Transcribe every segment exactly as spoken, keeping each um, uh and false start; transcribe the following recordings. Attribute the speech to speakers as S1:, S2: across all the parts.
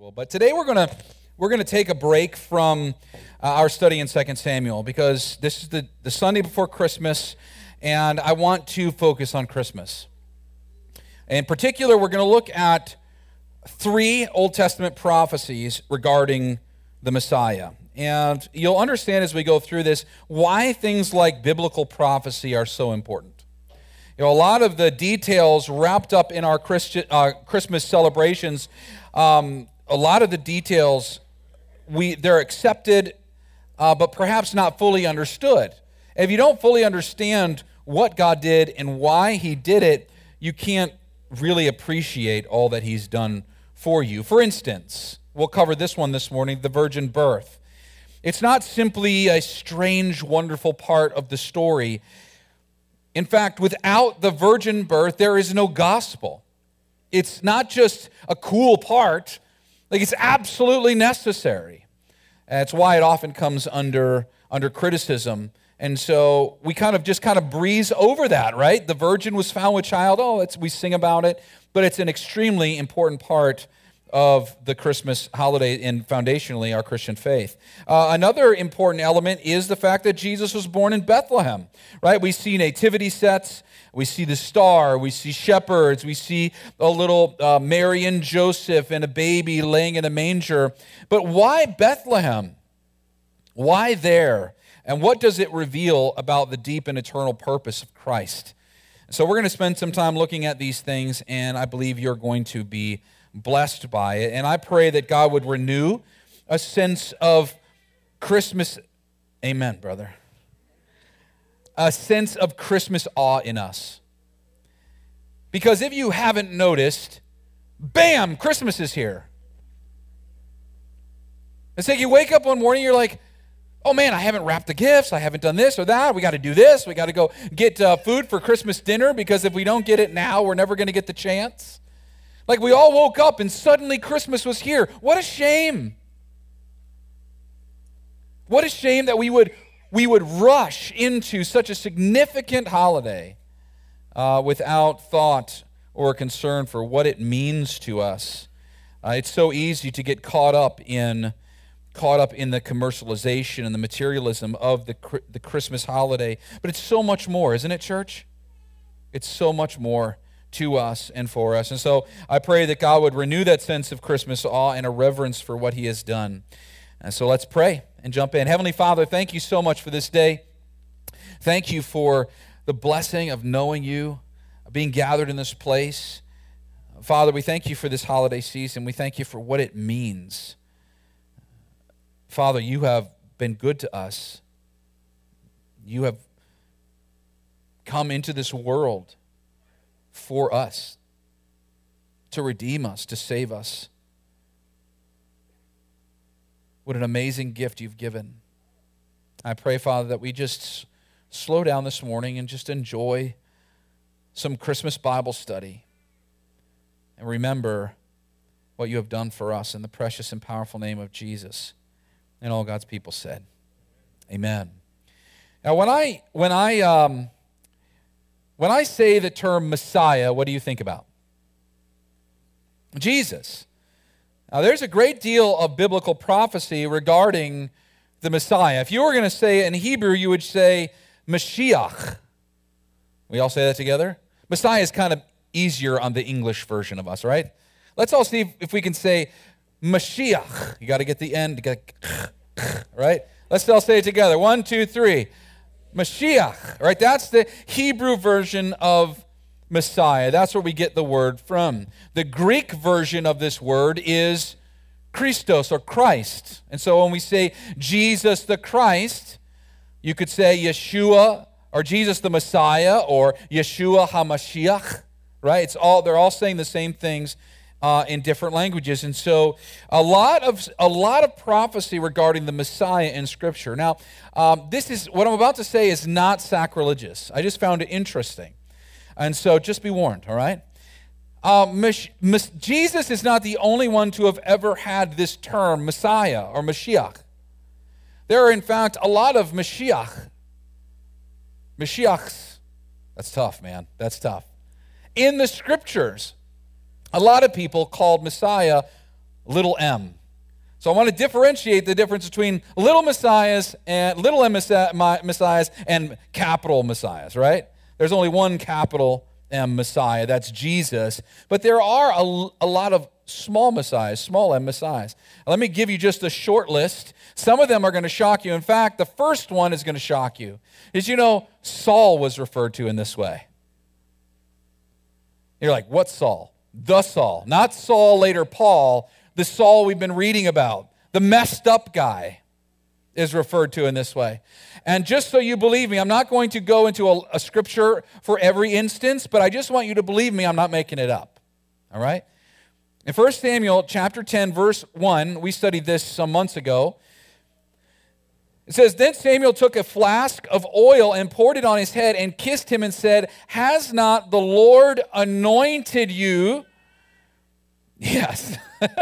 S1: usual. But today we're going to we're going to take a break from uh, our study in Second Samuel because this is the, the Sunday before Christmas, and I want to focus on Christmas. In particular, we're going to look at three Old Testament prophecies regarding the Messiah. And you'll understand as we go through this why things like biblical prophecy are so important. You know, a lot of the details wrapped up in our Christi- uh, Christmas celebrations, um, a lot of the details, we they're accepted, uh, but perhaps not fully understood. If you don't fully understand what God did and why He did it, you can't really appreciate all that He's done for you. For instance, we'll cover this one this morning, the virgin birth. It's not simply a strange, wonderful part of the story. In fact, without the virgin birth, there is no gospel. It's not just a cool part, like it's absolutely necessary. That's why it often comes under, under criticism. And so we kind of just kind of breeze over that, right? The virgin was found with child. Oh, it's, we sing about it, but it's an extremely important part of the Christmas holiday and foundationally our Christian faith. Uh, another important element is the fact that Jesus was born in Bethlehem, right? We see nativity sets, we see the star, we see shepherds, we see a little uh, Mary and Joseph and a baby laying in a manger. But why Bethlehem? Why there? And what does it reveal about the deep and eternal purpose of Christ? So we're going to spend some time looking at these things, and I believe you're going to be blessed by it. And I pray that God would renew a sense of Christmas, amen, brother, a sense of Christmas awe in us. Because if you haven't noticed, bam, Christmas is here. It's like you wake up one morning, you're like, oh man, I haven't wrapped the gifts, I haven't done this or that, we got to do this, we got to go get uh, food for Christmas dinner, because if we don't get it now, we're never going to get the chance. Like we all woke up and suddenly Christmas was here. What a shame. What a shame that we would we would rush into such a significant holiday uh, without thought or concern for what it means to us. Uh, it's so easy to get caught up in caught up in the commercialization and the materialism of the the Christmas holiday, but it's so much more, isn't it, church? It's so much more to us and for us. And so I pray that God would renew that sense of Christmas awe and a reverence for what He has done. And so let's pray and jump in. Heavenly Father, thank you so much for this day. Thank you for the blessing of knowing you, of being gathered in this place. Father, we thank you for this holiday season. We thank you for what it means. Father, you have been good to us. You have come into this world for us, to redeem us, to save us. What an amazing gift you've given. I pray, Father, that we just slow down this morning and just enjoy some Christmas Bible study and remember what you have done for us in the precious and powerful name of Jesus. And all God's people said, amen. Now, when I, when I, um, When I say the term Messiah, what do you think about? Jesus. Now, there's a great deal of biblical prophecy regarding the Messiah. If you were going to say it in Hebrew, you would say Mashiach. We all say that together? Messiah is kind of easier on the English version of us, right? Let's all see if we can say Mashiach. You got to get the end, get, right? Let's all say it together. One, two, three. Mashiach, right? That's the Hebrew version of Messiah. That's where we get the word from. The Greek version of this word is Christos or Christ. And so when we say Jesus the Christ, you could say Yeshua or Jesus the Messiah or Yeshua HaMashiach, right? It's all they're all saying the same things Uh, in different languages. And so a lot of a lot of prophecy regarding the Messiah in Scripture. Now, um, this is what I'm about to say is not sacrilegious. I just found it interesting. And so just be warned, all right? Uh, Mes- Mes- Jesus is not the only one to have ever had this term, Messiah or Mashiach. There are, in fact, a lot of Mashiach. Mashiachs. That's tough, man. That's tough. In the Scriptures, a lot of people called Messiah little m. So I want to differentiate the difference between little messiahs and little m messiahs and capital messiahs, right? There's only one capital M Messiah, that's Jesus. But there are a, a lot of small messiahs, small m messiahs. Let me give you just a short list. Some of them are going to shock you. In fact, the first one is going to shock you. Did you know Saul was referred to in this way? You're like, what Saul? The Saul. Not Saul, later Paul. The Saul we've been reading about. The messed up guy is referred to in this way. And just so you believe me, I'm not going to go into a, a scripture for every instance, but I just want you to believe me, I'm not making it up. All right? In First Samuel chapter ten, verse one, we studied this some months ago. It says, "Then Samuel took a flask of oil and poured it on his head and kissed him and said, 'Has not the Lord anointed you?'" Yes.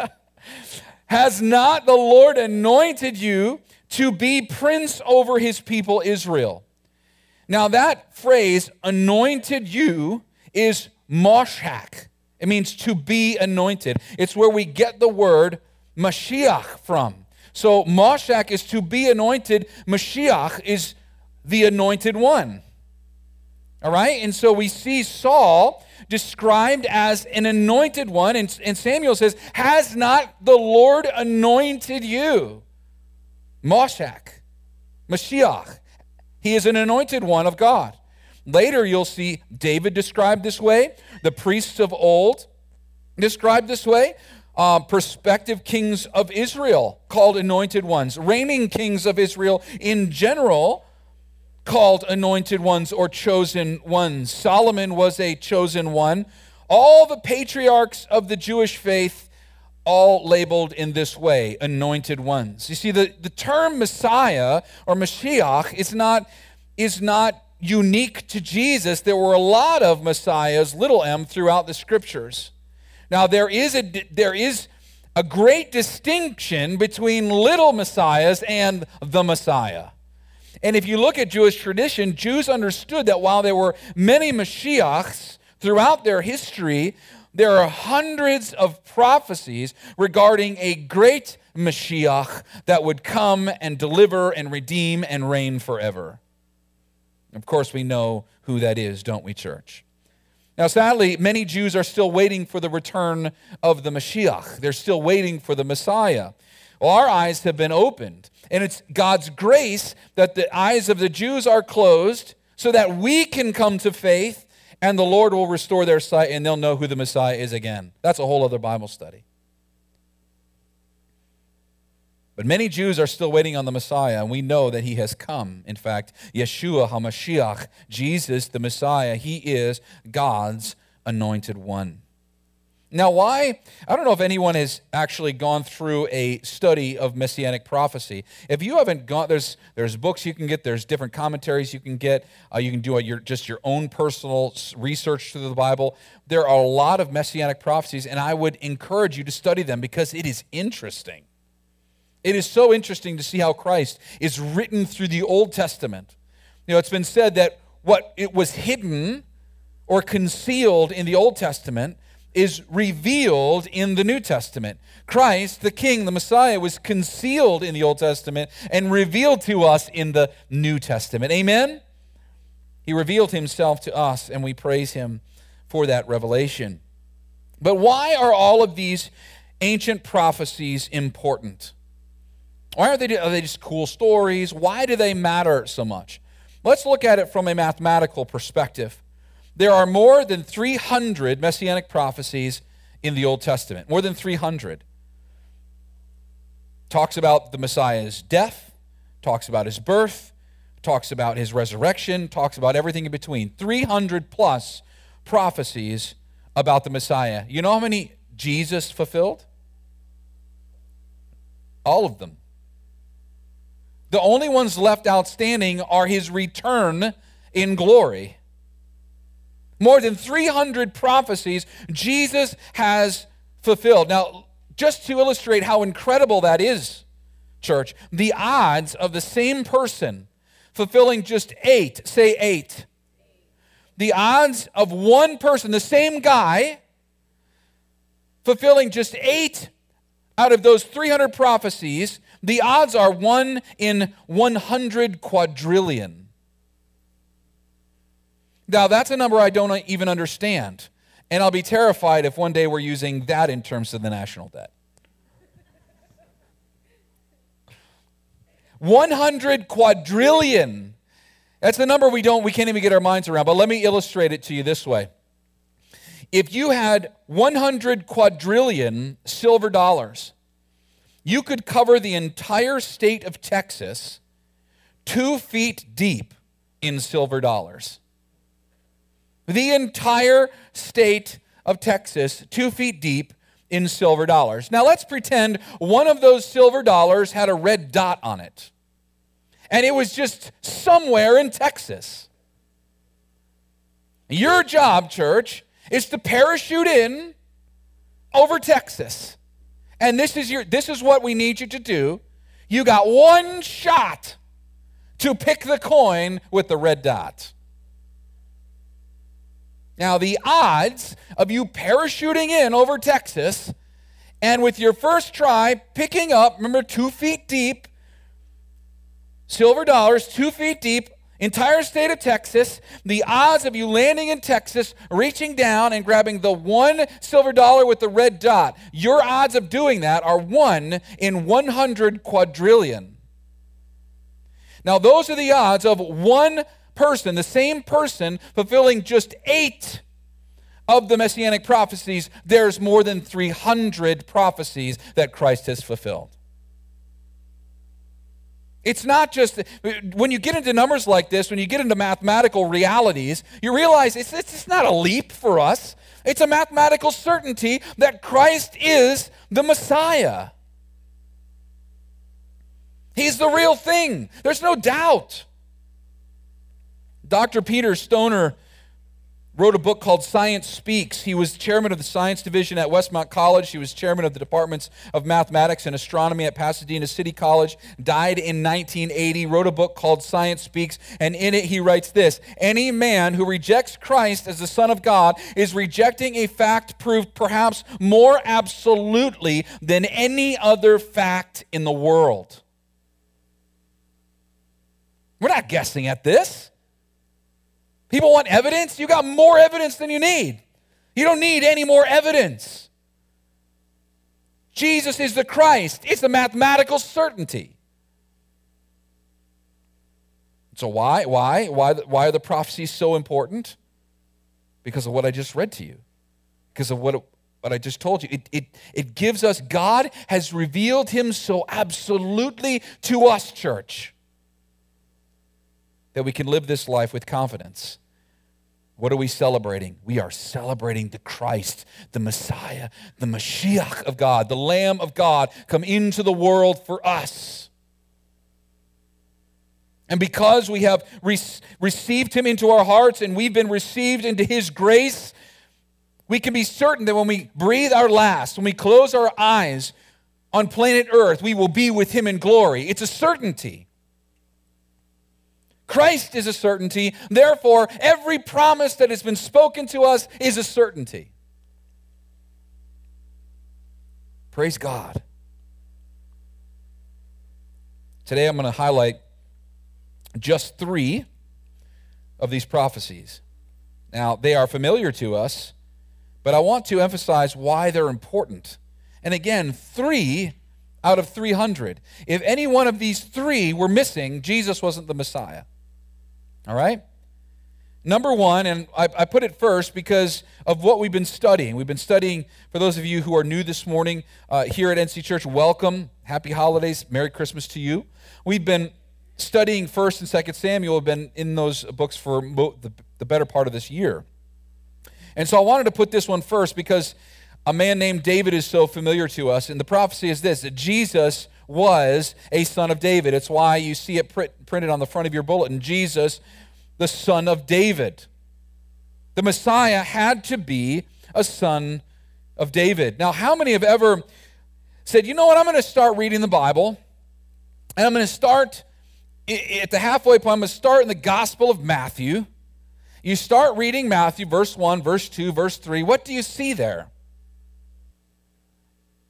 S1: "Has not the Lord anointed you to be prince over his people Israel?" Now that phrase, anointed you, is moshak. It means to be anointed. It's where we get the word Mashiach from. So moshak is to be anointed. Mashiach is the anointed one. All right? And so we see Saul described as an anointed one. And, and Samuel says, "Has not the Lord anointed you?" Moshak, Mashiach. He is an anointed one of God. Later you'll see David described this way. The priests of old described this way. Uh, prospective kings of Israel called anointed ones. Reigning kings of Israel in general called anointed ones or chosen ones. Solomon was a chosen one. All the patriarchs of the Jewish faith all labeled in this way, anointed ones. You see, the, the term Messiah or Mashiach is not, is not unique to Jesus. There were a lot of Messiahs, little m, throughout the Scriptures. Now, there is a, there is a great distinction between little Messiahs and the Messiah. And if you look at Jewish tradition, Jews understood that while there were many Mashiachs throughout their history, there are hundreds of prophecies regarding a great Mashiach that would come and deliver and redeem and reign forever. Of course, we know who that is, don't we, church? Now, sadly, many Jews are still waiting for the return of the Mashiach. They're still waiting for the Messiah. Well, our eyes have been opened, and it's God's grace that the eyes of the Jews are closed so that we can come to faith, and the Lord will restore their sight, and they'll know who the Messiah is again. That's a whole other Bible study. But many Jews are still waiting on the Messiah, and we know that he has come. In fact, Yeshua HaMashiach, Jesus the Messiah, he is God's anointed one. Now, why? I don't know if anyone has actually gone through a study of Messianic prophecy. If you haven't gone, there's there's books you can get, there's different commentaries you can get. Uh, you can do a, your, just your own personal research through the Bible. There are a lot of Messianic prophecies, and I would encourage you to study them because it is interesting. It is so interesting to see how Christ is written through the Old Testament. You know, it's been said that what it was hidden or concealed in the Old Testament is revealed in the New Testament. Christ, the King, the Messiah, was concealed in the Old Testament and revealed to us in the New Testament. Amen? He revealed himself to us, and we praise him for that revelation. But why are all of these ancient prophecies important? Why aren't they, are they just cool stories? Why do they matter so much? Let's look at it from a mathematical perspective. There are more than three hundred messianic prophecies in the Old Testament. More than three hundred. Talks about the Messiah's death, talks about his birth, talks about his resurrection, talks about everything in between. three hundred plus prophecies about the Messiah. You know how many Jesus fulfilled? All of them. The only ones left outstanding are his return in glory. More than three hundred prophecies Jesus has fulfilled. Now, just to illustrate how incredible that is, church, the odds of the same person fulfilling just eight, say eight. The odds of one person, the same guy, fulfilling just eight out of those three hundred prophecies, the odds are one in one hundred quadrillion. Now, that's a number I don't even understand. And I'll be terrified if one day we're using that in terms of the national debt. one hundred quadrillion. That's a number we don't, we can't even get our minds around. But let me illustrate it to you this way. If you had one hundred quadrillion silver dollars, you could cover the entire state of Texas two feet deep in silver dollars. The entire state of Texas, two feet deep in silver dollars. Now let's pretend one of those silver dollars had a red dot on it. And it was just somewhere in Texas. Your job, church, is to parachute in over Texas. And this is your this is what we need you to do. You got one shot to pick the coin with the red dot. Now, the odds of you parachuting in over Texas and with your first try picking up, remember, two feet deep, silver dollars, two feet deep, entire state of Texas, the odds of you landing in Texas, reaching down and grabbing the one silver dollar with the red dot, your odds of doing that are one in one hundred quadrillion. Now, those are the odds of one person, the same person, fulfilling just eight of the messianic prophecies. There's more than three hundred prophecies that Christ has fulfilled. It's not just, when you get into numbers like this, when you get into mathematical realities, you realize it's, it's not a leap for us. It's a mathematical certainty that Christ is the Messiah. He's the real thing. There's no doubt. Doctor Peter Stoner wrote a book called Science Speaks. He was chairman of the science division at Westmont College. He was chairman of the departments of mathematics and astronomy at Pasadena City College. Died in nineteen eighty, wrote a book called Science Speaks, and in it he writes this: any man who rejects Christ as the Son of God is rejecting a fact proved perhaps more absolutely than any other fact in the world. We're not guessing at this. People want evidence? You got more evidence than you need. You don't need any more evidence. Jesus is the Christ. It's a mathematical certainty. So why? Why? Why, why are the prophecies so important? Because of what I just read to you. Because of what, what I just told you. It, it, it gives us, God has revealed him so absolutely to us, church, that we can live this life with confidence. What are we celebrating? We are celebrating the Christ, the Messiah, the Mashiach of God, the Lamb of God, come into the world for us. And because we have re- received him into our hearts and we've been received into his grace, we can be certain that when we breathe our last, when we close our eyes on planet Earth, we will be with him in glory. It's a certainty. Christ is a certainty. Therefore, every promise that has been spoken to us is a certainty. Praise God. Today I'm going to highlight just three of these prophecies. Now, they are familiar to us, but I want to emphasize why they're important. And again, three out of three hundred. If any one of these three were missing, Jesus wasn't the Messiah. All right? Number one, and I, I put it first because of what we've been studying. We've been studying, for those of you who are new this morning uh, here at N C Church, welcome. Happy holidays. Merry Christmas to you. We've been studying First and Second Samuel. We've been in those books for mo- the, the better part of this year. And so I wanted to put this one first because a man named David is so familiar to us. And the prophecy is this, that Jesus was a son of David. It's why you see it print, printed on the front of your bulletin, Jesus, the son of David. The Messiah had to be a son of David. Now, how many have ever said, you know what, I'm going to start reading the Bible, and I'm going to start at the halfway point, I'm going to start in the Gospel of Matthew. You start reading Matthew, verse one, verse two, verse three. What do you see there?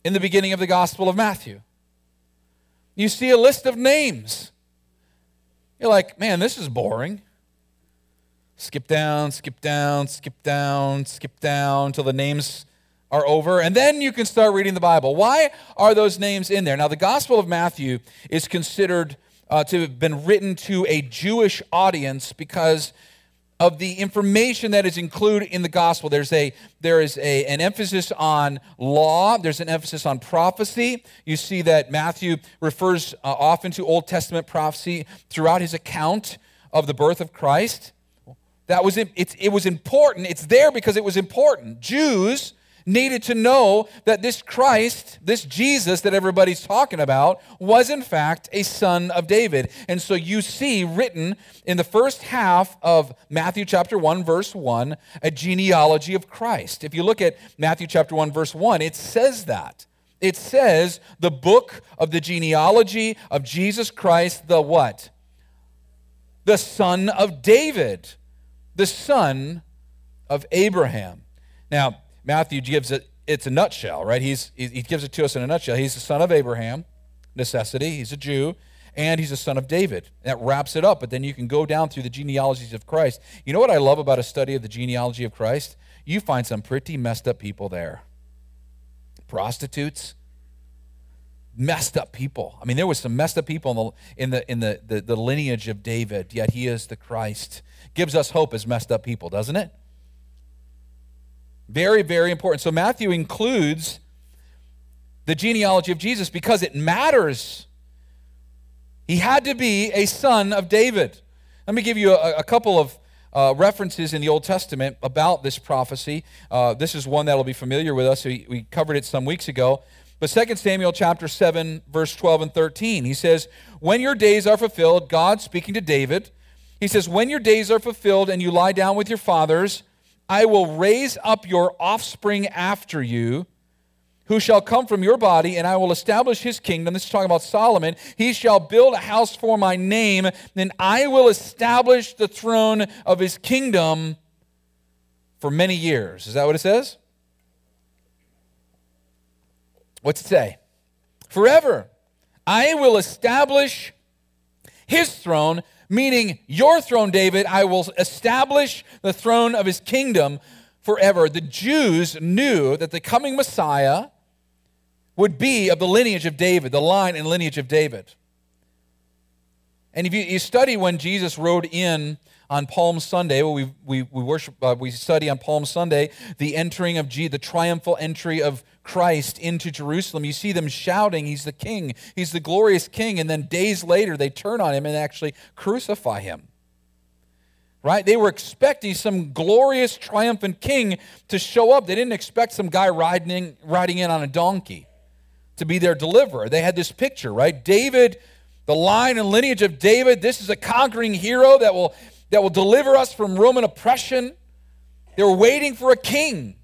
S1: in the beginning of the Gospel of Matthew. You see a list of names. You're like, man, this is boring. Skip down, skip down, skip down, skip down until the names are over, and then you can start reading the Bible. Why are those names in there? Now, the Gospel of Matthew is considered uh, to have been written to a Jewish audience because of the information that is included in the Gospel. There's a there is a, an emphasis on law. There's an emphasis on prophecy. You see that Matthew refers uh, often to Old Testament prophecy throughout his account of the birth of Christ. That was it. It's, it was important. It's there because it was important. Jews needed to know that this Christ, this Jesus that everybody's talking about, was in fact a son of David. And so you see written in the first half of Matthew chapter one, verse one, a genealogy of Christ. If you look at Matthew chapter one, verse one, it says that. It says the book of the genealogy of Jesus Christ, the what? The son of David, the son of Abraham. Now, Matthew gives it, it's a nutshell, right? He's, he gives it to us in a nutshell. He's the son of Abraham, necessity. He's a Jew, and he's a son of David. That wraps it up, but then you can go down through the genealogies of Christ. You know what I love about a study of the genealogy of Christ? You find some pretty messed up people there. Prostitutes, messed up people. I mean, there was some messed up people in the in the in the, the, the lineage of David, yet he is the Christ. Gives us hope as messed up people, doesn't it? Very, very important. So Matthew includes the genealogy of Jesus because it matters. He had to be a son of David. Let me give you a, a couple of uh, references in the Old Testament about this prophecy. Uh, this is one that will be familiar with us. We, we covered it some weeks ago. But Second Samuel chapter seven, verse twelve and thirteen, he says, when your days are fulfilled, God speaking to David, he says, when your days are fulfilled and you lie down with your fathers, I will raise up your offspring after you, who shall come from your body, and I will establish his kingdom. This is talking about Solomon. He shall build a house for my name, and I will establish the throne of his kingdom for many years. Is that what it says? What's it say? Forever. I will establish his throne, meaning your throne, David. I will establish the throne of his kingdom forever. The Jews knew that the coming Messiah would be of the lineage of David, the line and lineage of David. And if you, you study when Jesus rode in on Palm Sunday, well, we we we worship, uh, we study on Palm Sunday the entering of Jesus, the triumphal entry of Christ into Jerusalem. You see them shouting, "He's the King! He's the glorious King!" And then days later, they turn on him and actually crucify him. Right? They were expecting some glorious, triumphant king to show up. They didn't expect some guy riding in, riding in on a donkey to be their deliverer. They had this picture, right? David, the line and lineage of David. This is a conquering hero that will that will deliver us from Roman oppression. They were waiting for a king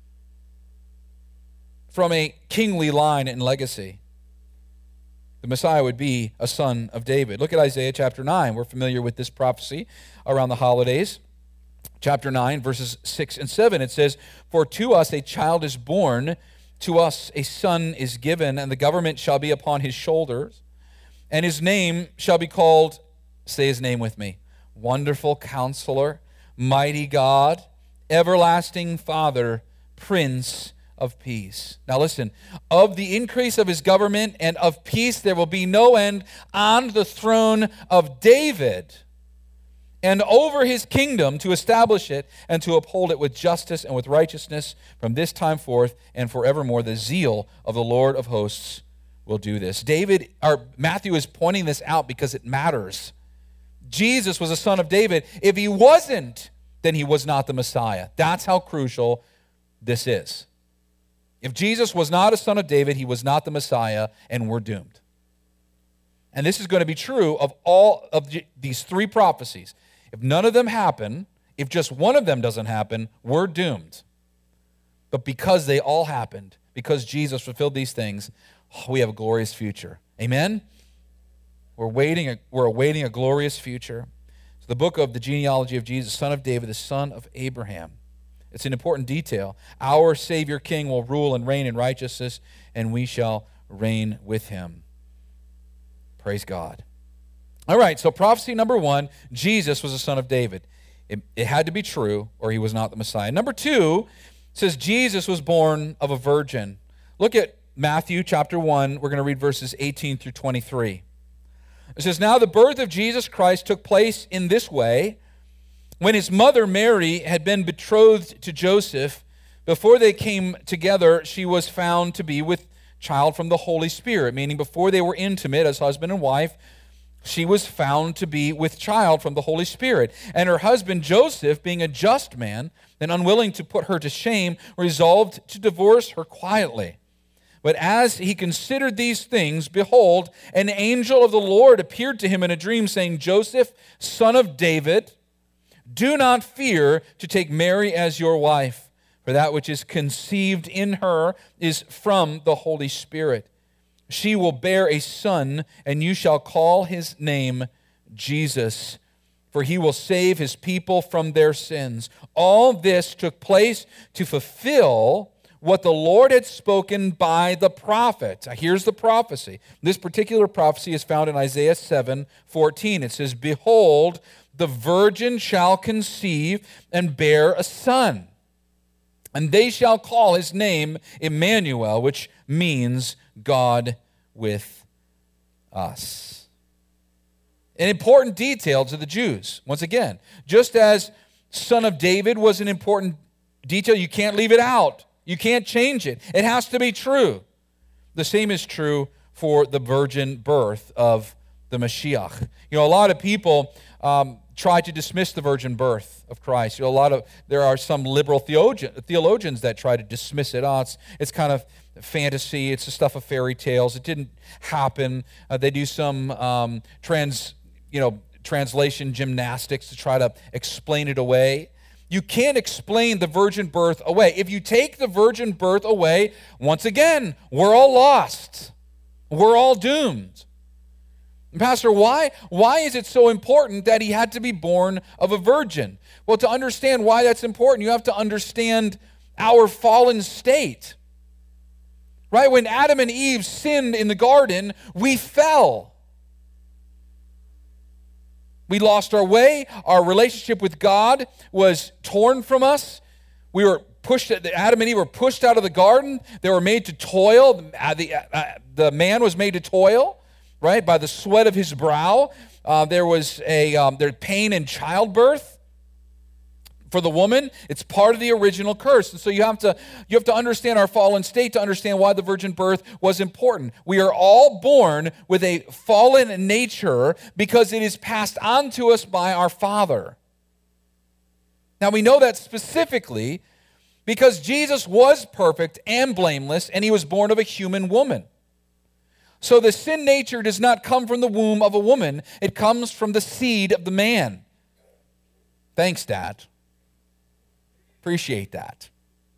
S1: from a kingly line and legacy. The Messiah would be a son of David. Look at Isaiah chapter nine. We're familiar with this prophecy around the holidays. Chapter nine, verses six and seven. It says, "For to us a child is born, to us a son is given, and the government shall be upon his shoulders, and his name shall be called," say his name with me, "Wonderful Counselor, Mighty God, Everlasting Father, Prince of Peace." Now listen, "Of the increase of his government and of peace there will be no end on the throne of David and over his kingdom, to establish it and to uphold it with justice and with righteousness from this time forth and forevermore. The zeal of the Lord of hosts will do this." David, or Matthew is pointing this out because it matters. Jesus was a son of David. If he wasn't, then he was not the Messiah. That's how crucial this is. If Jesus was not a son of David, he was not the Messiah, and we're doomed. And this is going to be true of all of these three prophecies. If none of them happen, if just one of them doesn't happen, we're doomed. But because they all happened, because Jesus fulfilled these things, we have a glorious future. Amen? We're waiting. We're awaiting a glorious future. So the book of the genealogy of Jesus, son of David, the son of Abraham. It's an important detail. Our Savior King will rule and reign in righteousness and we shall reign with him. Praise God. All right, so prophecy number one, Jesus was the son of David. It, it had to be true, or he was not the Messiah. Number two says Jesus was born of a virgin. Look at Matthew chapter one. We're going to read verses eighteen through twenty-three. It says, "Now the birth of Jesus Christ took place in this way. When his mother Mary had been betrothed to Joseph, before they came together, she was found to be with child from the Holy Spirit," meaning before they were intimate as husband and wife, she was found to be with child from the Holy Spirit. And her husband Joseph, being a just man and unwilling to put her to shame, resolved to divorce her quietly. But as he considered these things, behold, an angel of the Lord appeared to him in a dream, saying, "Joseph, son of David, do not fear to take Mary as your wife, for that which is conceived in her is from the Holy Spirit. She will bear a son, and you shall call his name Jesus, for he will save his people from their sins." All this took place to fulfill what the Lord had spoken by the prophet. Here's the prophecy. This particular prophecy is found in Isaiah seven fourteen. It says, "Behold, the virgin shall conceive and bear a son, and they shall call his name Emmanuel," which means God with us. An important detail to the Jews. Once again, just as son of David was an important detail, you can't leave it out. You can't change it. It has to be true. The same is true for the virgin birth of the Mashiach. You know, a lot of people um, try to dismiss the virgin birth of Christ. You know, a lot of there are some liberal theologian, theologians that try to dismiss it. Oh, it's, it's kind of fantasy. It's the stuff of fairy tales. It didn't happen. Uh, they do some um, trans, you know, translation gymnastics to try to explain it away. You can't explain the virgin birth away. If you take the virgin birth away, once again, we're all lost. We're all doomed. Pastor, why? Why is it so important that he had to be born of a virgin? Well, to understand why that's important, you have to understand our fallen state. Right? When Adam and Eve sinned in the garden, we fell. We lost our way. Our relationship with God was torn from us. We were pushed, Adam and Eve were pushed out of the garden. They were made to toil. The, uh, the man was made to toil, right, by the sweat of his brow. Uh, there was a um, there pain in childbirth. For the woman, it's part of the original curse. And so you have to you have to understand our fallen state to understand why the virgin birth was important. We are all born with a fallen nature because it is passed on to us by our Father. Now we know that specifically because Jesus was perfect and blameless, and he was born of a human woman. So the sin nature does not come from the womb of a woman. It comes from the seed of the man. Thanks, Dad. Appreciate that.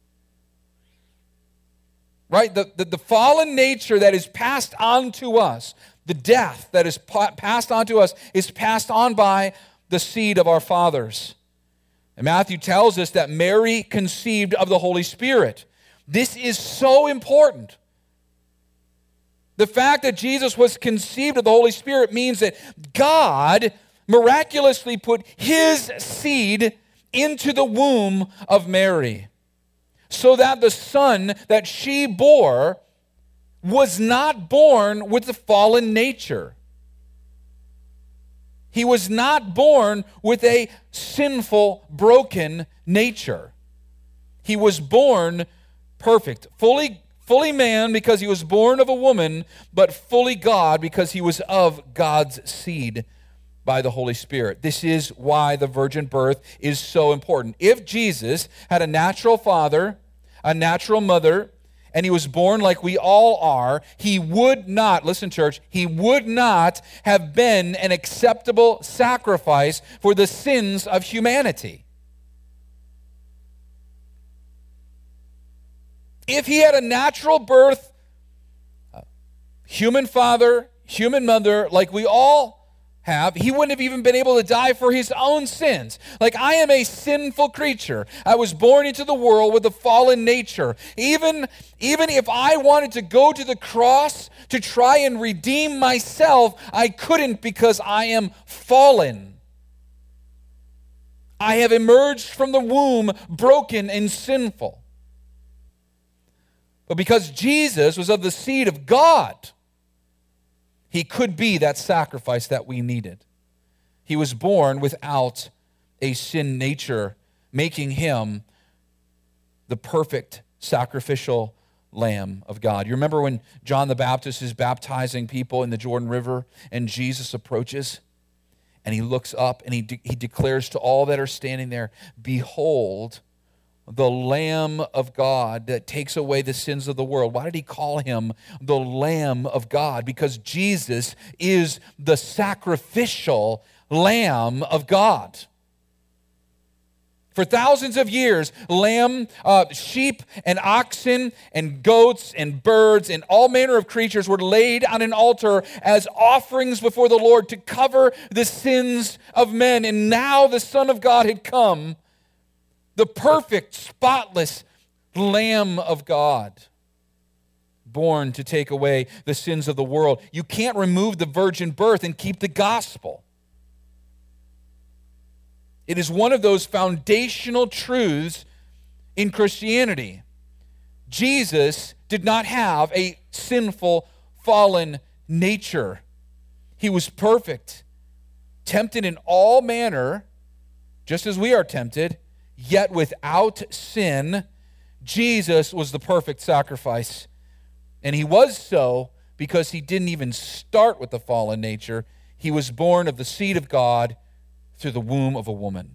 S1: Right? The, the, the fallen nature that is passed on to us, the death that is pa- passed on to us, is passed on by the seed of our fathers. And Matthew tells us that Mary conceived of the Holy Spirit. This is so important. The fact that Jesus was conceived of the Holy Spirit means that God miraculously put his seed into the womb of Mary, so that the son that she bore was not born with the fallen nature. He was not born with a sinful, broken nature. He was born perfect, fully, fully man because he was born of a woman, but fully God because he was of God's seed by the Holy Spirit. This is why the virgin birth is so important. If Jesus had a natural father, a natural mother, and he was born like we all are, he would not, listen church, he would not have been an acceptable sacrifice for the sins of humanity. If he had a natural birth, human father, human mother, like we all have, he wouldn't have even been able to die for his own sins. Like, I am a sinful creature. I was born into the world with a fallen nature. Even, even if I wanted to go to the cross to try and redeem myself, I couldn't because I am fallen. I have emerged from the womb broken and sinful. But because Jesus was of the seed of God, he could be that sacrifice that we needed. He was born without a sin nature, making him the perfect sacrificial Lamb of God. You remember when John the Baptist is baptizing people in the Jordan River and Jesus approaches and he looks up and he, de- he declares to all that are standing there, "Behold, the Lamb of God that takes away the sins of the world." Why did he call him the Lamb of God? Because Jesus is the sacrificial Lamb of God. For thousands of years, lamb, uh, sheep and oxen and goats and birds and all manner of creatures were laid on an altar as offerings before the Lord to cover the sins of men. And now the Son of God had come, the perfect, spotless Lamb of God, born to take away the sins of the world. You can't remove the virgin birth and keep the gospel. It is one of those foundational truths in Christianity. Jesus did not have a sinful, fallen nature. He was perfect, tempted in all manner, just as we are tempted, yet without sin. Jesus was the perfect sacrifice. And he was so because he didn't even start with the fallen nature. He was born of the seed of God through the womb of a woman.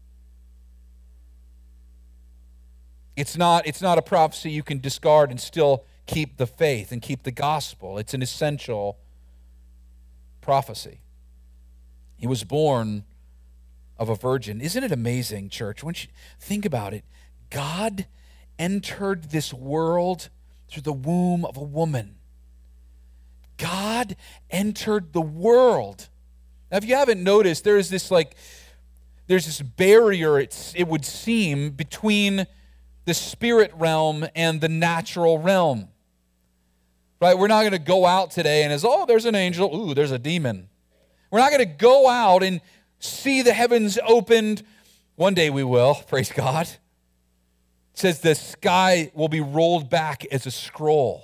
S1: It's not, it's not a prophecy you can discard and still keep the faith and keep the gospel. It's an essential prophecy. He was born of a virgin. Isn't it amazing, church? When you think about it, God entered this world through the womb of a woman. God entered the world. Now, if you haven't noticed, there is this like, there's this barrier, it's, it would seem, between the spirit realm and the natural realm. Right? We're not going to go out today and as, oh, there's an angel, ooh, there's a demon. We're not going to go out and see the heavens opened. One day we will, praise God. It says the sky will be rolled back as a scroll.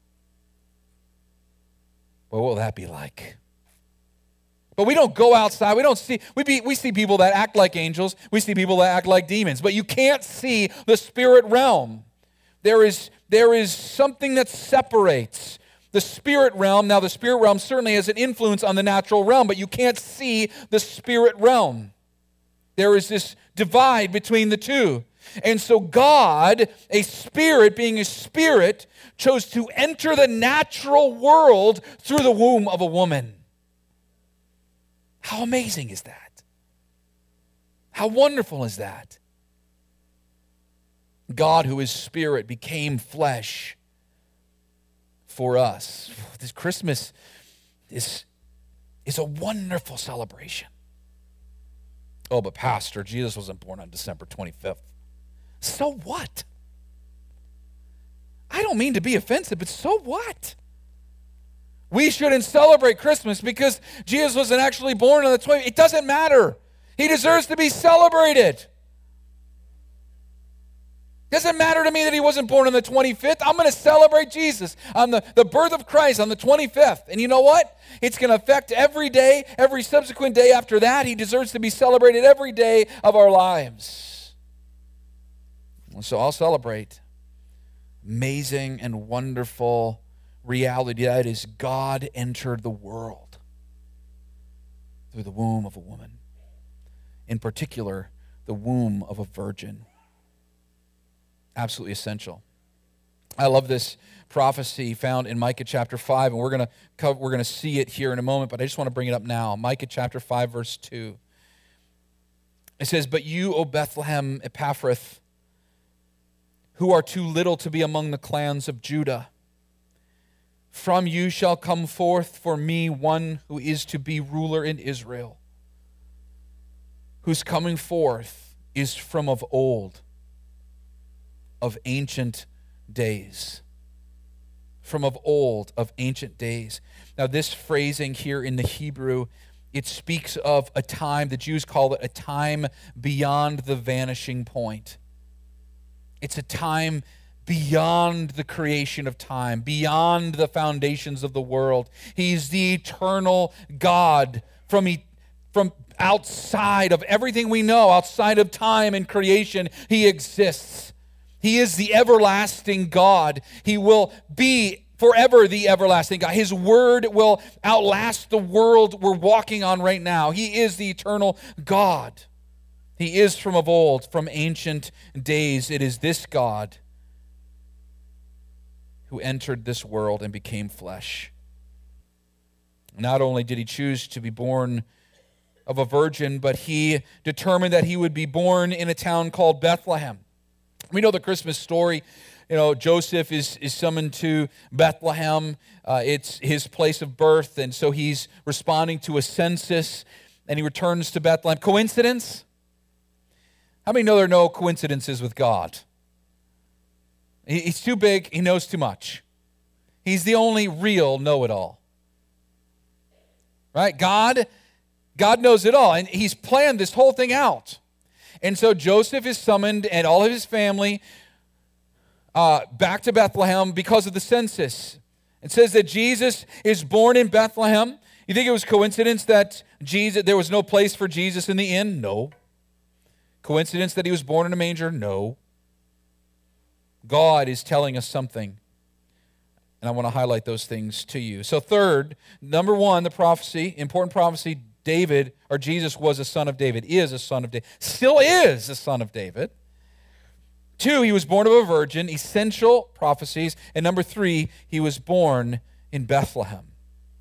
S1: Well, what will that be like? But we don't go outside. We don't see, we, be, we see people that act like angels. We see people that act like demons. But you can't see the spirit realm. There is, there is something that separates the spirit realm. Now, the spirit realm certainly has an influence on the natural realm, but you can't see the spirit realm. There is this divide between the two. And so God, a spirit, being a spirit, chose to enter the natural world through the womb of a woman. How amazing is that? How wonderful is that? God, who is spirit, became flesh for us. This Christmas is, is a wonderful celebration. Oh, but Pastor, Jesus wasn't born on December twenty-fifth. So what? I don't mean to be offensive, but so what? We shouldn't celebrate Christmas because Jesus wasn't actually born on the twentieth. It doesn't matter. He deserves to be celebrated. It doesn't matter to me that he wasn't born on the twenty-fifth. I'm going to celebrate Jesus on the, the birth of Christ on the twenty-fifth. And you know what? It's going to affect every day, every subsequent day after that. He deserves to be celebrated every day of our lives. And so I'll celebrate. Amazing and wonderful reality that is God entered the world through the womb of a woman. In particular, the womb of a virgin. Absolutely essential. I love this prophecy found in Micah chapter five, and we're going to cover, we're going to see it here in a moment, but I just want to bring it up now. Micah chapter five, verse two. It says, "But you, O Bethlehem Ephrathah, who are too little to be among the clans of Judah, From you shall come forth for me one who is to be ruler in Israel, whose coming forth is from of old, of ancient days. From of old, of ancient days. Now this phrasing here in the Hebrew, it speaks of a time, the Jews call it a time beyond the vanishing point. It's a time beyond the creation of time, beyond the foundations of the world. He's the eternal God from, e- from outside of everything we know, outside of time and creation. He exists. He is the everlasting God. He will be forever the everlasting God. His word will outlast the world we're walking on right now. He is the eternal God. He is from of old, from ancient days. It is this God who entered this world and became flesh. Not only did he choose to be born of a virgin, but he determined that he would be born in a town called Bethlehem. We know the Christmas story. You know, Joseph is, is summoned to Bethlehem. Uh, it's his place of birth, and so he's responding to a census, and he returns to Bethlehem. Coincidence? How many know there are no coincidences with God? He, he's too big. He knows too much. He's the only real know-it-all. Right? God, God knows it all, and he's planned this whole thing out. And so Joseph is summoned and all of his family uh, back to Bethlehem because of the census. It says that Jesus is born in Bethlehem. You think it was coincidence that Jesus there was no place for Jesus in the inn? No. Coincidence that he was born in a manger? No. God is telling us something. And I want to highlight those things to you. So third, number one, the prophecy, important prophecy, David, or Jesus was a son of David, is a son of David, still is a son of David. Two, he was born of a virgin, essential prophecies. And number three, he was born in Bethlehem.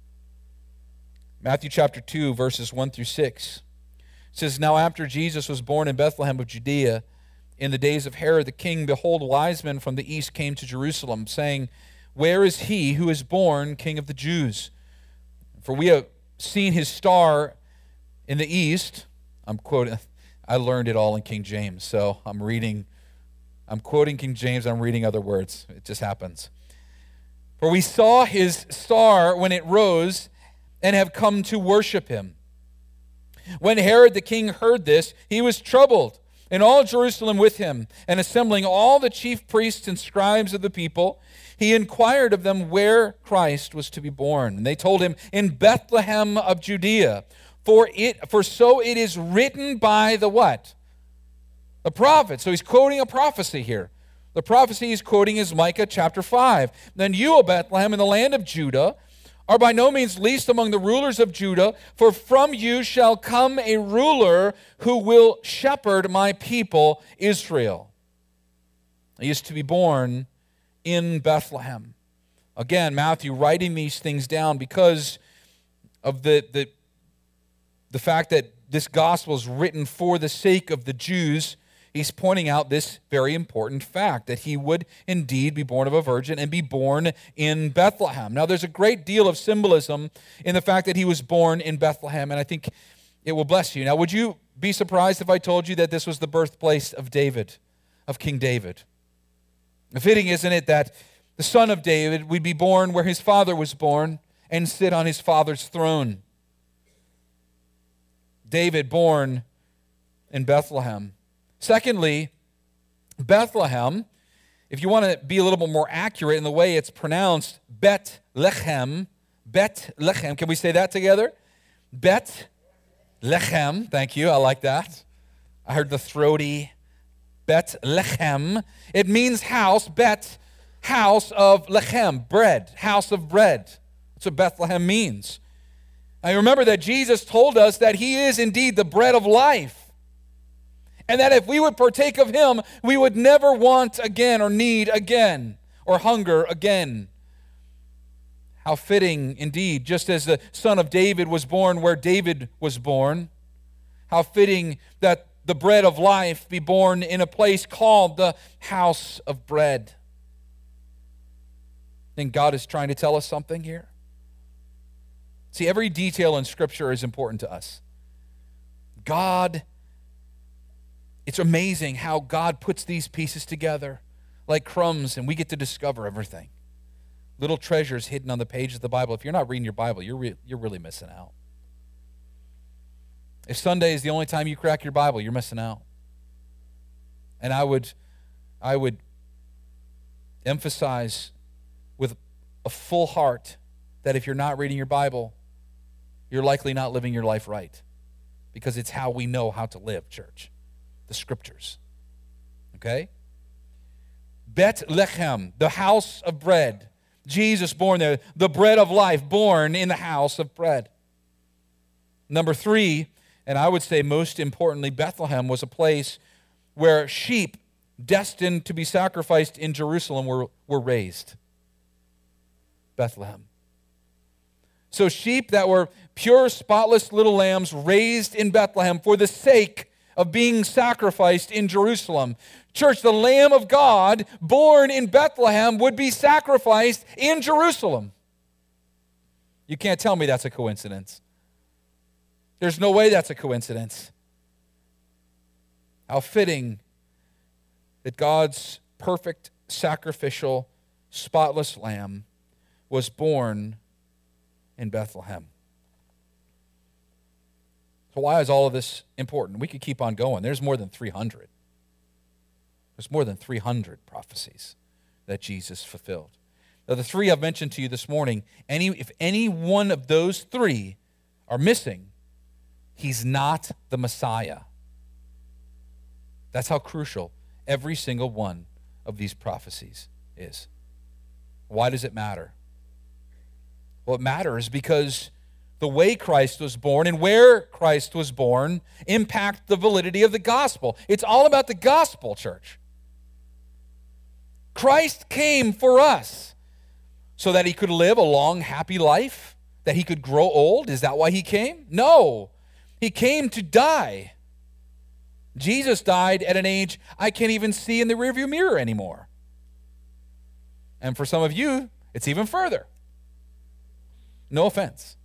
S1: Matthew chapter two, verses one through six. It says, "Now after Jesus was born in Bethlehem of Judea, in the days of Herod the king, behold, wise men from the east came to Jerusalem, saying, Where is he who is born King of the Jews? For we have seen his star in the east." I'm quoting, I learned it all in King James, so I'm reading, I'm quoting King James, I'm reading other words. It just happens. "For we saw his star when it rose and have come to worship him. When Herod the king heard this, he was troubled, and all Jerusalem with him, and assembling all the chief priests and scribes of the people, he inquired of them where Christ was to be born. And they told him, In Bethlehem of Judea, for it for so it is written by the what? The prophet. So he's quoting a prophecy here. The prophecy he's quoting is Micah chapter five. "Then you, O Bethlehem, in the land of Judah, are by no means least among the rulers of Judah, for from you shall come a ruler who will shepherd my people Israel." He is to be born in Bethlehem. Again, Matthew writing these things down because of the, the, the fact that this gospel is written for the sake of the Jews. He's pointing out this very important fact, that he would indeed be born of a virgin and be born in Bethlehem. Now, there's a great deal of symbolism in the fact that he was born in Bethlehem, and I think it will bless you. Now, would you be surprised if I told you that this was the birthplace of David, of King David? Fitting, isn't it, that the son of David would be born where his father was born and sit on his father's throne? David born in Bethlehem. Secondly, Bethlehem, if you want to be a little bit more accurate in the way it's pronounced, Bet-Lechem, Bet-Lechem. Can we say that together? Bet-Lechem. Thank you. I like that. I heard the throaty Bet-Lechem. It means house, Bet, house of Lechem, bread, house of bread. That's what Bethlehem means. Now remember that Jesus told us that he is indeed the bread of life. And that if we would partake of him, we would never want again or need again or hunger again. How fitting indeed, just as the son of David was born where David was born, how fitting that the bread of life be born in a place called the house of bread. Think God is trying to tell us something here? See, every detail in Scripture is important to us. God, it's amazing how God puts these pieces together like crumbs, and we get to discover everything. Little treasures hidden on the page of the Bible. If you're not reading your Bible, you're, re- you're really missing out. If Sunday is the only time you crack your Bible, you're missing out. And I would, I would emphasize with a full heart that if you're not reading your Bible, you're likely not living your life right, because it's how we know how to live, church. The Scriptures. Okay? Bethlehem, the house of bread. Jesus born there, the bread of life, born in the house of bread. Number three, and I would say most importantly, Bethlehem was a place where sheep destined to be sacrificed in Jerusalem were, were raised. Bethlehem. So sheep that were pure, spotless little lambs raised in Bethlehem for the sake of being sacrificed in Jerusalem. Church, the Lamb of God born in Bethlehem would be sacrificed in Jerusalem. You can't tell me that's a coincidence. There's no way that's a coincidence. How fitting that God's perfect, sacrificial, spotless lamb was born in Bethlehem. So why is all of this important? We could keep on going. There's more than three hundred. There's more than three hundred prophecies that Jesus fulfilled. Now, the three I've mentioned to you this morning, any, if any one of those three are missing, he's not the Messiah. That's how crucial every single one of these prophecies is. Why does it matter? Well, it matters because the way Christ was born and where Christ was born impact the validity of the gospel. It's all about the gospel, church. Christ came for us so that he could live a long, happy life, that he could grow old. Is that why he came? No. He came to die. Jesus died at an age I can't even see in the rearview mirror anymore. And for some of you, it's even further. No offense.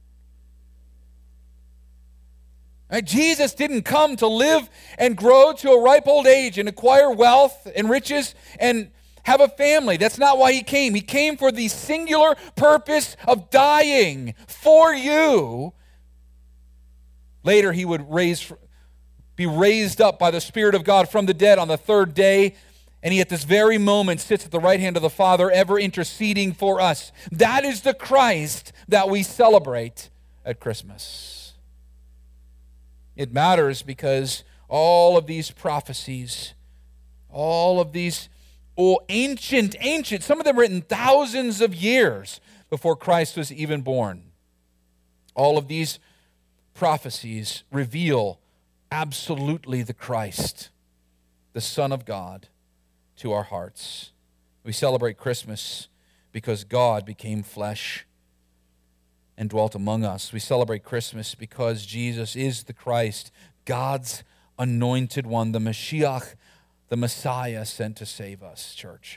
S1: Right? Jesus didn't come to live and grow to a ripe old age and acquire wealth and riches and have a family. That's not why he came. He came for the singular purpose of dying for you. Later, he would raise, be raised up by the Spirit of God from the dead on the third day, and he at this very moment sits at the right hand of the Father, ever interceding for us. That is the Christ that we celebrate at Christmas. It matters because all of these prophecies, all of these oh, ancient, ancient, some of them written thousands of years before Christ was even born. All of these prophecies reveal absolutely the Christ, the Son of God, to our hearts. We celebrate Christmas because God became flesh and dwelt among us. We celebrate Christmas because Jesus is the Christ, God's anointed one, the Mashiach, the Messiah sent to save us, church.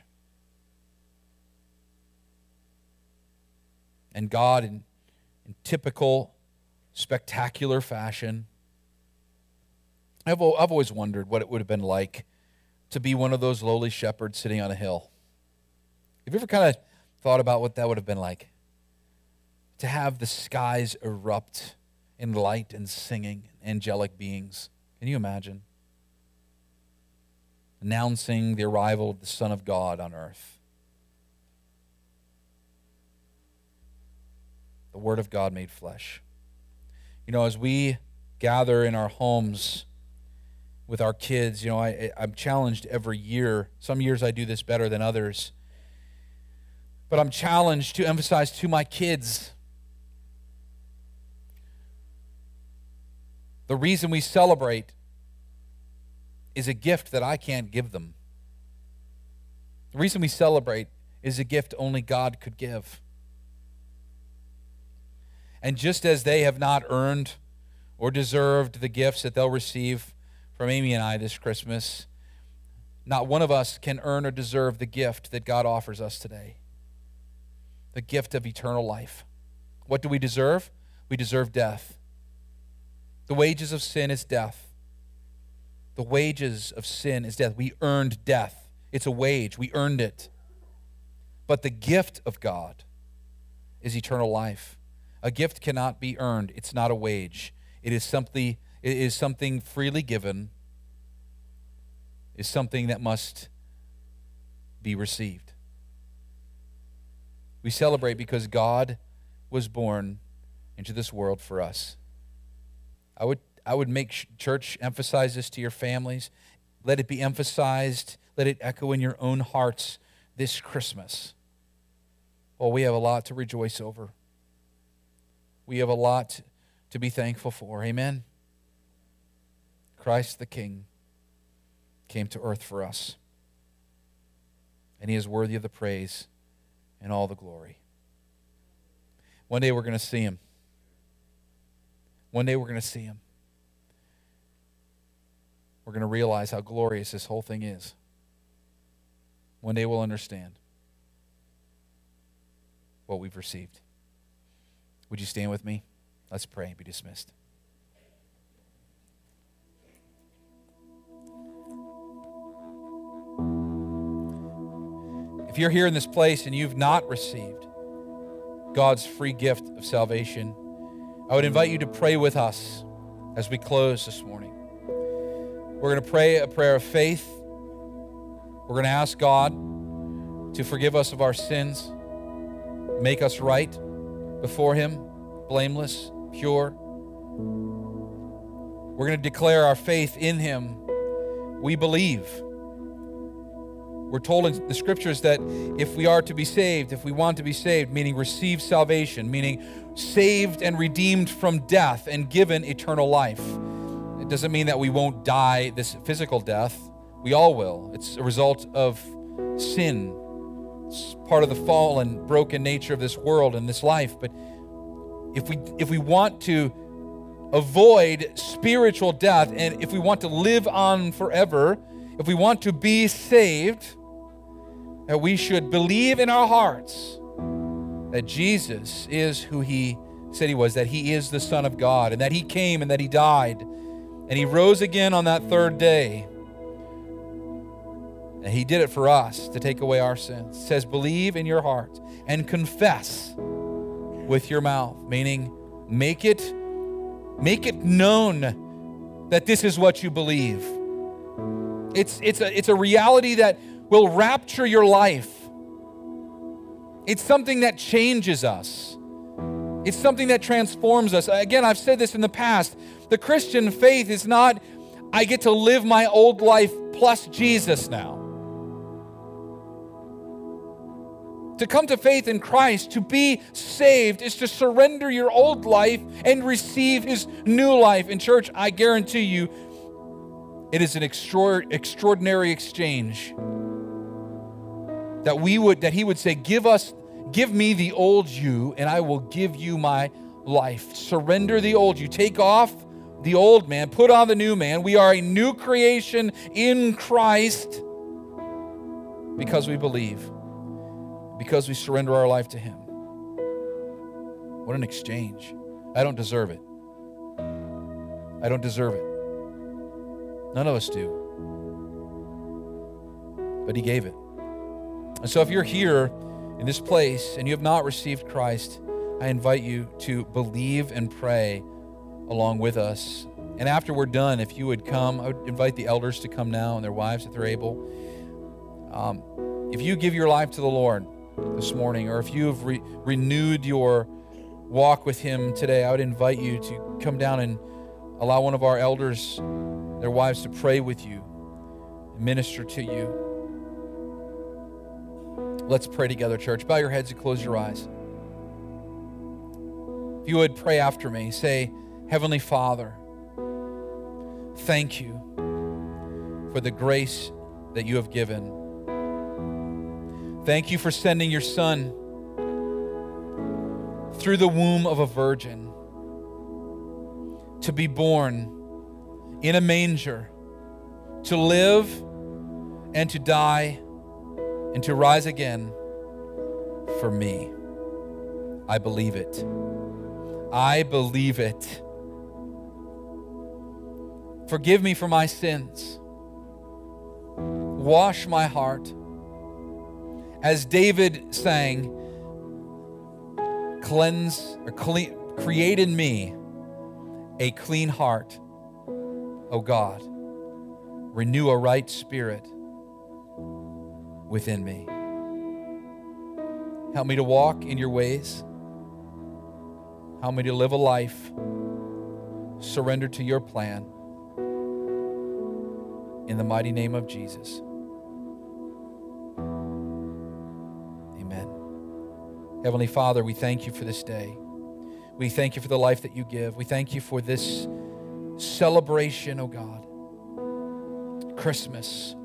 S1: And God, in, in typical, spectacular fashion, I've, I've always wondered what it would have been like to be one of those lowly shepherds sitting on a hill. Have you ever kind of thought about what that would have been like? To have the skies erupt in light and singing, angelic beings. Can you imagine? Announcing the arrival of the Son of God on earth. The Word of God made flesh. You know, as we gather in our homes with our kids, you know, I, I'm challenged every year. Some years I do this better than others. But I'm challenged to emphasize to my kids the reason we celebrate is a gift that I can't give them. The reason we celebrate is a gift only God could give. And just as they have not earned or deserved the gifts that they'll receive from Amy and I this Christmas, not one of us can earn or deserve the gift that God offers us today. the gift of eternal life. What do we deserve? We deserve death. The wages of sin is death. The wages of sin is death. We earned death. It's a wage. We earned it. But the gift of God is eternal life. A gift cannot be earned. It's not a wage. It is something, it is something freely given. It is something that must be received. We celebrate because God was born into this world for us. I would I would make church emphasize this to your families. Let it be emphasized. Let it echo in your own hearts this Christmas. Oh, we have a lot to rejoice over. We have a lot to be thankful for. Amen. Christ the King came to earth for us. And he is worthy of the praise and all the glory. One day we're going to see him. One day we're going to see him. We're going to realize how glorious this whole thing is. One day we'll understand what we've received. Would you stand with me? Let's pray and be dismissed. If you're here in this place and you've not received God's free gift of salvation, I would invite you to pray with us as we close this morning. We're going to pray a prayer of faith. We're going to ask God to forgive us of our sins, make us right before him, blameless, pure. We're going to declare our faith in him. We believe. We're told in the scriptures that if we are to be saved, if we want to be saved, meaning receive salvation, meaning saved and redeemed from death and given eternal life. It doesn't mean that we won't die this physical death. We all will. It's a result of sin. It's part of the fallen, broken nature of this world and this life. But if we if we want to avoid spiritual death, and if we want to live on forever, if we want to be saved, that we should believe in our hearts that Jesus is who he said he was, that he is the Son of God, and that he came and that he died, and he rose again on that third day. And he did it for us to take away our sins. It says, believe in your heart and confess with your mouth, meaning make it, make it known that this is what you believe. It's, it's, a, it's a reality that will rapture your life. It's something that changes us. It's something that transforms us. Again, I've said this in the past. The Christian faith is not, I get to live my old life plus Jesus now. To come to faith in Christ, to be saved, is to surrender your old life and receive his new life. In church, I guarantee you, it is an extra- extraordinary exchange. That we would, that he would say, give us, give me the old you, and I will give you my life. Surrender the old you. Take off the old man, put on the new man. We are a new creation in Christ because we believe, because we surrender our life to him. What an exchange. I don't deserve it. I don't deserve it. None of us do. But he gave it. And so if you're here in this place and you have not received Christ, I invite you to believe and pray along with us. And after we're done, if you would come, I would invite the elders to come now and their wives if they're able. Um, if you give your life to the Lord this morning, or if you have re- renewed your walk with him today, I would invite you to come down and allow one of our elders, their wives, to pray with you and minister to you. Let's pray together, church. Bow your heads and close your eyes. If you would pray after me, say, Heavenly Father, thank you for the grace that you have given. Thank you for sending your Son through the womb of a virgin to be born in a manger, to live and to die and to rise again for me. I believe it. I believe it. Forgive me for my sins. Wash my heart. As David sang, cleanse or clean, create in me a clean heart, O God. Renew a right spirit within me. Help me to walk in your ways. Help me to live a life surrendered to your plan. In the mighty name of Jesus. Amen. Heavenly Father, we thank you for this day. We thank you for the life that you give. We thank you for this celebration, oh God. Christmas.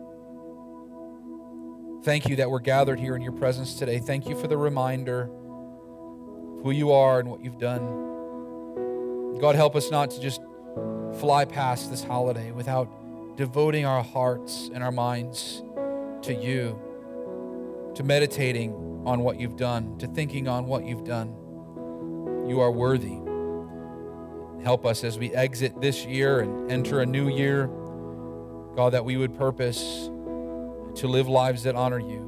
S1: Thank you that we're gathered here in your presence today. Thank you for the reminder of who you are and what you've done. God, help us not to just fly past this holiday without devoting our hearts and our minds to you, to meditating on what you've done, to thinking on what you've done. You are worthy. Help us as we exit this year and enter a new year, God, that we would purpose to live lives that honor you,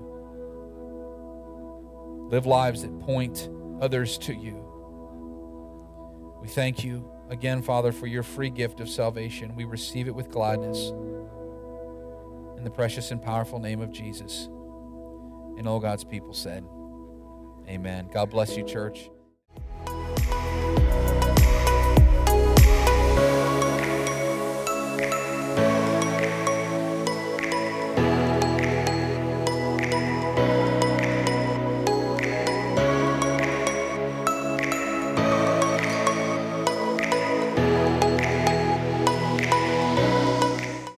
S1: live lives that point others to you. We thank you again, Father, for your free gift of salvation. We receive it with gladness in the precious and powerful name of Jesus. And all God's people said, amen. God bless you, church.